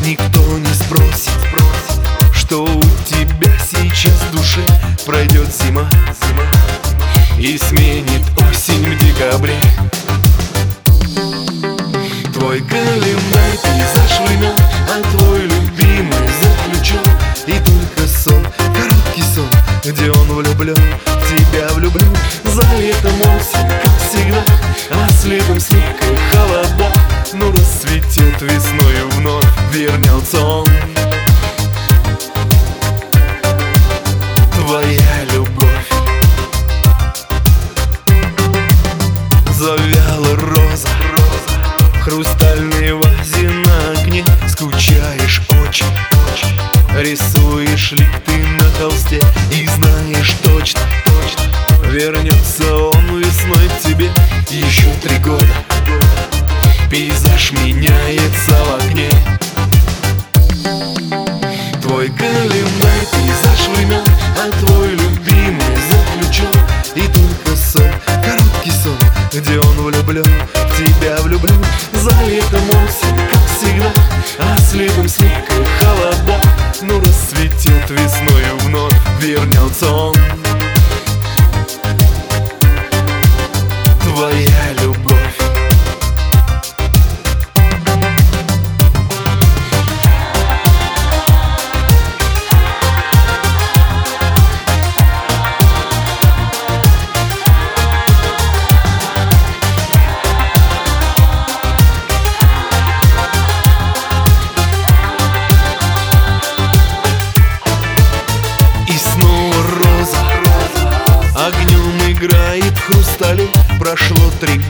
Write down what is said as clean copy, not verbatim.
никто не спросит, что у тебя сейчас в душе. Пройдет зима и сменит осень в декабре. Твой календарь, пейзаж времен, а твой любимый заключен. И только сон, короткий сон, где он влюблен, в тебя влюблен. За летом осень, как всегда, а следом снег и холода. Но расцветет весною вновь, вернется он. Твоя любовь. Завяла роза в хрустальной вазе на окне. Скучаешь очень, рисуешь ли ты на холсте и знаешь точно, вернется он весной к тебе. Еще 3 года пейзаж меняется в окне. Твой календарь, пейзаж времен, а твой любимый заключен. И только сон, короткий сон, где он влюблен, в тебя влюблен. За летом осень, как всегда, а следом снег и холода. Но расцветет весною вновь, вернется он. Твоя любовь. Огнем играет в хрустале. Прошло 3